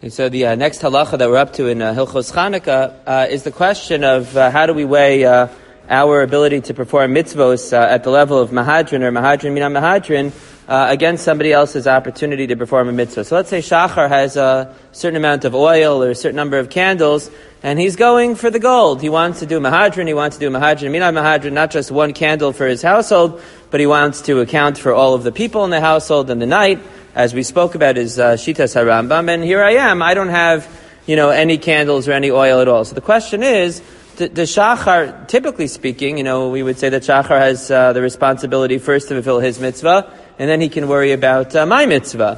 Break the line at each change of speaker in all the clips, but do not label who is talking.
So the next halacha that we're up to in Hilchos Chanukah is the question of how do we weigh our ability to perform mitzvos at the level of mahadrin or mahadrin mina mahadrin against somebody else's opportunity to perform a mitzvah. So let's say Shachar has a certain amount of oil or a certain number of candles, and he's going for the gold. He wants to do mahadrin, he wants to do mahadrin mina mahadrin, not just one candle for his household, but he wants to account for all of the people in the household in the night. As we spoke about is Shitas HaRambam, and here I am. I don't have, any candles or any oil at all. So the question is, does Shachar, typically speaking, we would say that Shachar has the responsibility first to fulfill his mitzvah, and then he can worry about my mitzvah.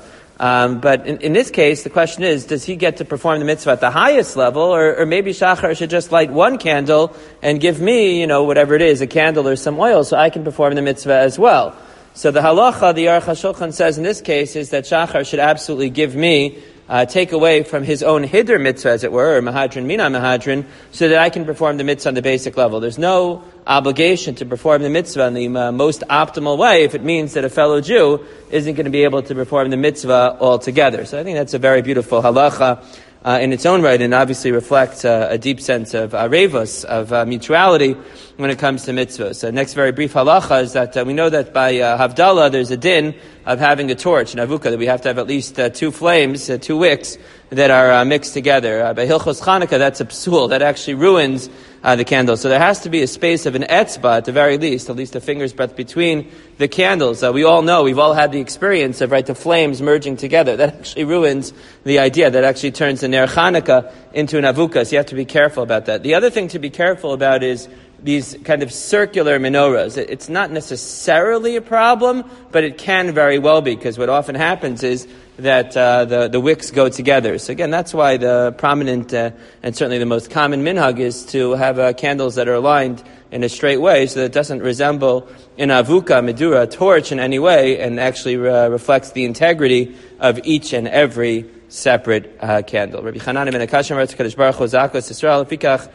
But in this case, the question is, does he get to perform the mitzvah at the highest level, or maybe Shachar should just light one candle and give me, whatever it is, a candle or some oil, so I can perform the mitzvah as well. So the halacha, the Aruch HaShulchan says in this case, is that Shachar should absolutely give me, take away from his own hiddur mitzvah, as it were, or mahadrin mina mahadrin, so that I can perform the mitzvah on the basic level. There's no obligation to perform the mitzvah in the most optimal way if it means that a fellow Jew isn't going to be able to perform the mitzvah altogether. So I think that's a very beautiful halacha in its own right, and obviously reflects a deep sense of revos, of mutuality when it comes to mitzvahs. So next very brief halacha is that we know that by Havdalah there's a din of having a torch in Avukah, that we have to have at least two flames, two wicks that are mixed together. By Hilchos Chanukah, that's a psul, that actually ruins the candle. So there has to be a space of an etzba at the very least, at least a finger's breadth between the candles. We all know, we've all had the experience of the flames merging together. That actually ruins the idea. That actually turns the Ner Chanukah into an Avukah. So you have to be careful about that. The other thing to be careful about is these kind of circular menorahs. It's not necessarily a problem, but it can very well be, because what often happens is that the wicks go together. So again, that's why the prominent and certainly the most common minhag is to have candles that are aligned in a straight way, so that it doesn't resemble an avuka, medura, a torch in any way, and actually reflects the integrity of each and every separate candle. Rabbi Chanan ben Akashim writes, Kadosh Baruch Hu zakos Yisrael, lefikach